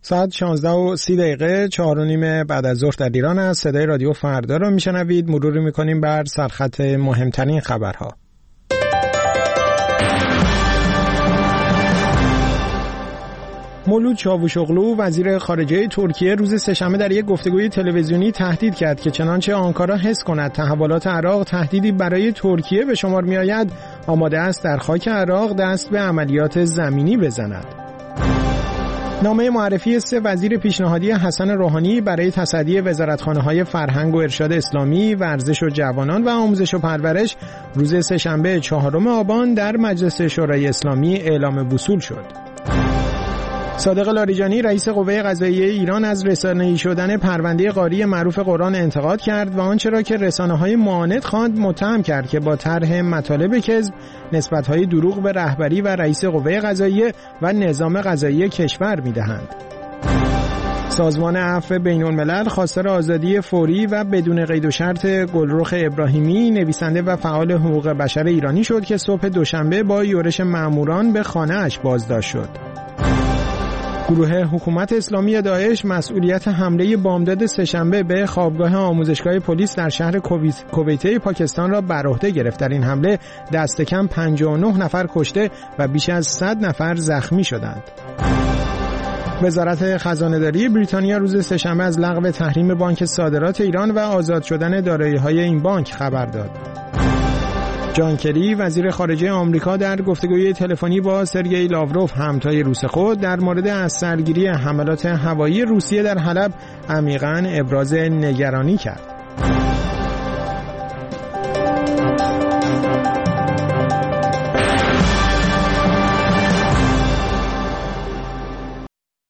ساعت 16:30 4:30 بعد از ظهر در ایران است. صدای رادیو فردا رو میشنوید. مروری میکنیم بر سرخط مهمترین خبرها. مولود چاوشوغلو وزیر خارجه ترکیه روز سه‌شنبه در یک گفتگوی تلویزیونی تهدید کرد که چنانچه آنکارا حس کند تحولات عراق تهدیدی برای ترکیه به شمار می‌آید، آماده است در خاک عراق دست به عملیات زمینی بزند. نامه معرفی 3 وزیر پیشنهادی حسن روحانی برای تصدی وزارتخانه‌های فرهنگ و ارشاد اسلامی، ورزش و جوانان و آموزش و پرورش روز سه‌شنبه 4 آبان در مجلس شورای اسلامی اعلام وصول شد. صادق لاریجانی رئیس قوه قضاییه ایران از رسانه‌ای شدن پرونده قاری معروف قرآن انتقاد کرد و آنچه را که رسانه‌های معاند خواند متهم کرد که با طرح مطالب کذب نسبت‌های دروغ به رهبری و رئیس قوه قضاییه و نظام قضایی کشور می‌دهند. سازمان عفو بین‌الملل خواستار آزادی فوری و بدون قید و شرط گلرخ ابراهیمی، نویسنده و فعال حقوق بشر ایرانی شد که صبح دوشنبه با یورش مأموران به خانه‌اش بازداشت شد. گروه حکومت اسلامی داعش مسئولیت حمله بامداد سه‌شنبه به خوابگاه آموزشگاه پلیس در شهر کویته پاکستان را بر عهده گرفت. در این حمله دست کم 59 نفر کشته و بیش از 100 نفر زخمی شدند. وزارت خزانه‌داری بریتانیا روز سه‌شنبه از لغو تحریم بانک صادرات ایران و آزاد شدن دارایی‌های این بانک خبر داد. جان کری وزیر خارجه آمریکا در گفتگوی تلفنی با سرگئی لاوروف همتای روس خود در مورد از سرگیری حملات هوایی روسیه در حلب عمیقاً ابراز نگرانی کرد.